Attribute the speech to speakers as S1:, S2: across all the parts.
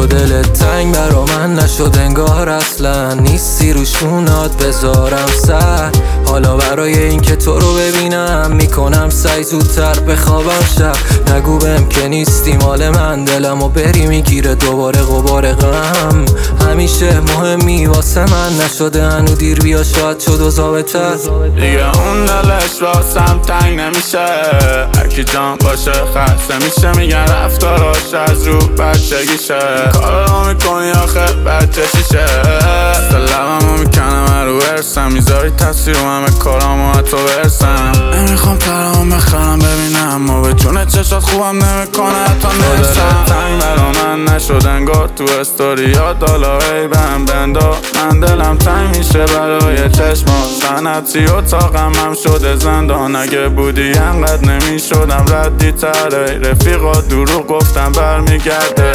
S1: دلت تنگ برا من نشد انگار اصلا نیستی رو شونات بذارم سر. حالا برای این که تو رو ببینم میکنم سعی زودتر بخوابم شب. نگو بهم که نیستی مال من دلمو بری میگیره دوباره غبار غم. همیشه مهمی واسه من نشده هنو دیر بیا شاید شد و ضابطه
S2: دیگه اون دلش واسم تنگ نمیشه. هرکی جان باشه خسته میشه میگن رفتاراش از رو بچگیشه. کارا میکنی آخه بچه چیشه. لبمو میکنم رو برسم میذاری تصویر و همه کارامو حتی برسم. نمیخوام ترام بخرم ببینم و به جون چشات خوبم نمیکنه حتی نرسم. تنگ برا من نشد انگار تو استوریا دالایی بهم بندا. من دلم تنگ میشه برای چشما سنتی اتاقم هم شده زندان. اگه بودی انقدر نمیشدم ردی تره. رفیقا دروغ گفتم برمیگرده.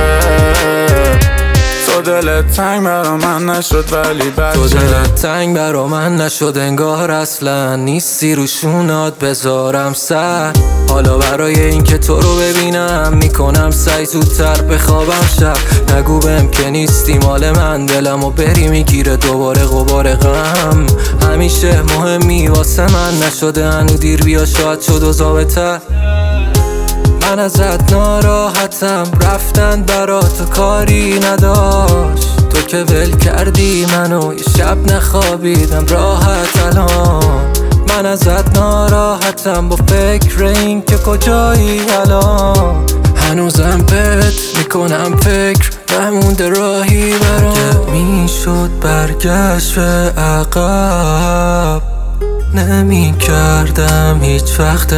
S2: تو دلت تنگ برا من نشد ولی بچه
S1: تو دلت تنگ برا من نشد انگار اصلا نیستی رو شونات بذارم سر. حالا برای این که تو رو ببینم میکنم سعی زودتر بخوابم شب. نگو بهم که نیستی مال من دلمو بری میگیره دوباره غبار غم. همیشه مهمی واسه من نشده هنو دیر بیا شاید شد و ضابطه. من ازت ناراحتم رفتن برا تو کاری نداشت. تو که ول کردی منو یه شب نخوابیدم راحت الان. من ازت ناراحتم با فکر این که کجایی الان. هنوزم بهت میکنم فکر نمونده راهی برام. که میشد برگشت به عقب نمی کردم هیچ وقت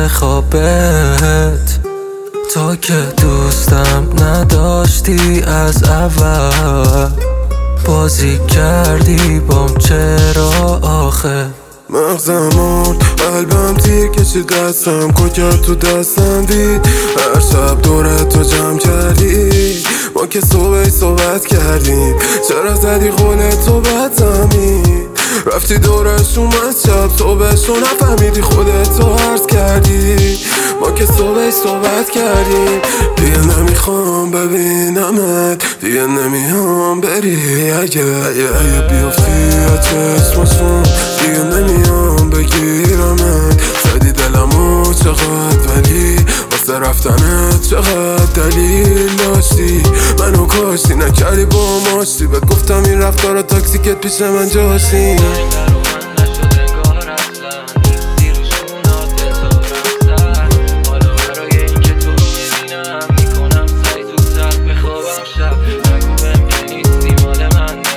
S1: انتخابت. تو که دوستم نداشتی از اول بازی کردی بام چرا آخه.
S3: مغزم قلبم تیر کشید دستم کوکت تو دستم دید. هر شب دورت تو جمع کردی ما که صحبت کردیم. چرا زدی قولت تو بد زمین رفتی دورش اومد شب صبحش رو نفهمیدی خودت تو عرض کردی. ما که صحبت کردیم. دیگه نمیخوام ببینمت دیگه نمیام بری. اگه بیافتی از چشماشون دیگه نمیام بگیرمت. زدی دلمو چقدر ولی واسه رفتنت چقدر دلیل داشتی. منو کاشتی نکردی با ماشتی بهت گفتم این رفتارا تاکسیکت پیش من جاشتی.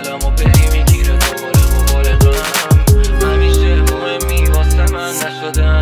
S1: شده